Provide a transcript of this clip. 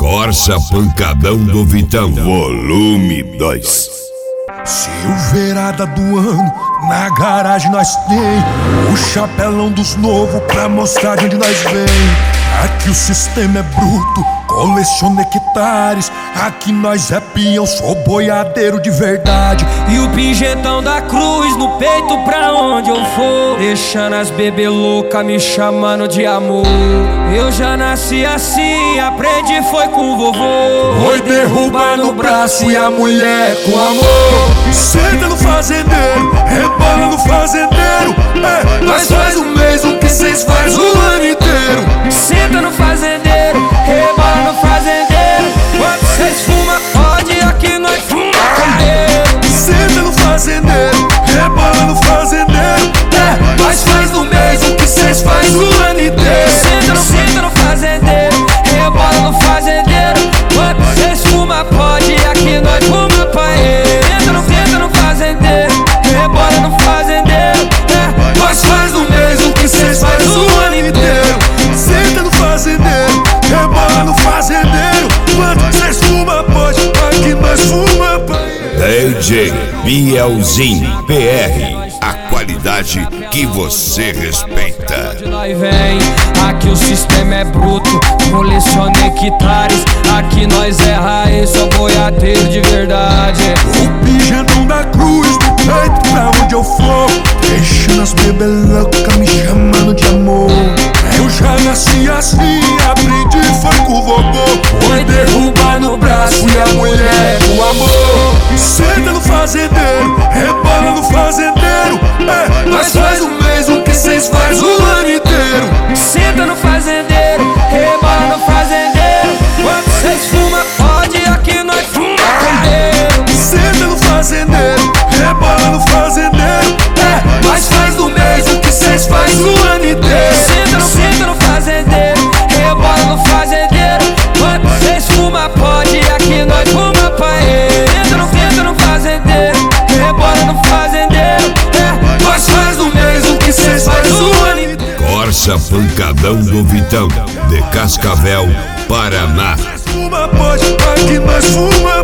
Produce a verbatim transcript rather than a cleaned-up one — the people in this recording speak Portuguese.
Corsa Pancadão do Vitão, volume dois. Silveirada do ano, na garagem nós tem o chapelão dos novos pra mostrar de onde nós vem. Aqui o sistema é bruto, coleciona hectares. Aqui nós é peão, sou boiadeiro de verdade. E o pinjetão da cruz no peito pra onde eu for, deixando as bebê louca me chamando de amor. Eu já nasci assim, aprendi foi com o vovô. Foi derrubar no braço e a mulher com amor. Senta no fazendeiro, rebola no fazendeiro. É, nós faz um mês o que cês faz o ano inteiro. Senta no fazendeiro, rebola no fazendeiro. Quando cês fuma, pode, aqui nós fuma cadeiro. Senta no fazendeiro, rebola no fazendeiro. É, nós faz no mês o que cês faz o ano inteiro. Senta no, senta no fazendeiro, rebola no fazendeiro. Quando cês fuma, pode, aqui nós fuma paeiro. Senta no, senta no fazendeiro, rebola no fazendeiro. É, nós faz no mês o que cês faz o ano inteiro. Senta no fazendeiro, rebola no fazendeiro. Quando cês fuma, pode, aqui nós fuma paeiro. D J Bielzinho P R, a qualidade que você respeita. Aqui o sistema é bruto, coleciona hectares. Aqui nós é raiz, sou boiadeiro de verdade. O pinjetão da cruz no peito pra onde eu for, deixando as bebê louca me chamando de amor. Eu já nasci assim, aprendi foi com o vovô. Foi derrubar no braço e a mulher com amor. Senta no fazendeiro, rebola no fazendeiro. É, nós faz um mês o que cês faz o ano inteiro. Senta no fazendeiro, rebola no fazendeiro. Quando cês fuma, pode, aqui nós fuma cadeiro. Senta no fazendeiro, rebola no fazendeiro. É, nós faz no mês o que cês faz o ano inteiro. Senta no, senta no fazendeiro, rebola no fazendeiro. Quando cês fuma, pode, aqui nós fuma paeiro. Senta no, senta no fazendeiro, rebola no fazendeiro. É, nós faz no mês o que cês faz o ano inteiro. Corsa Pancadão do Vitão, de Cascavel, Paraná. Fuma, pode, aqui nós fuma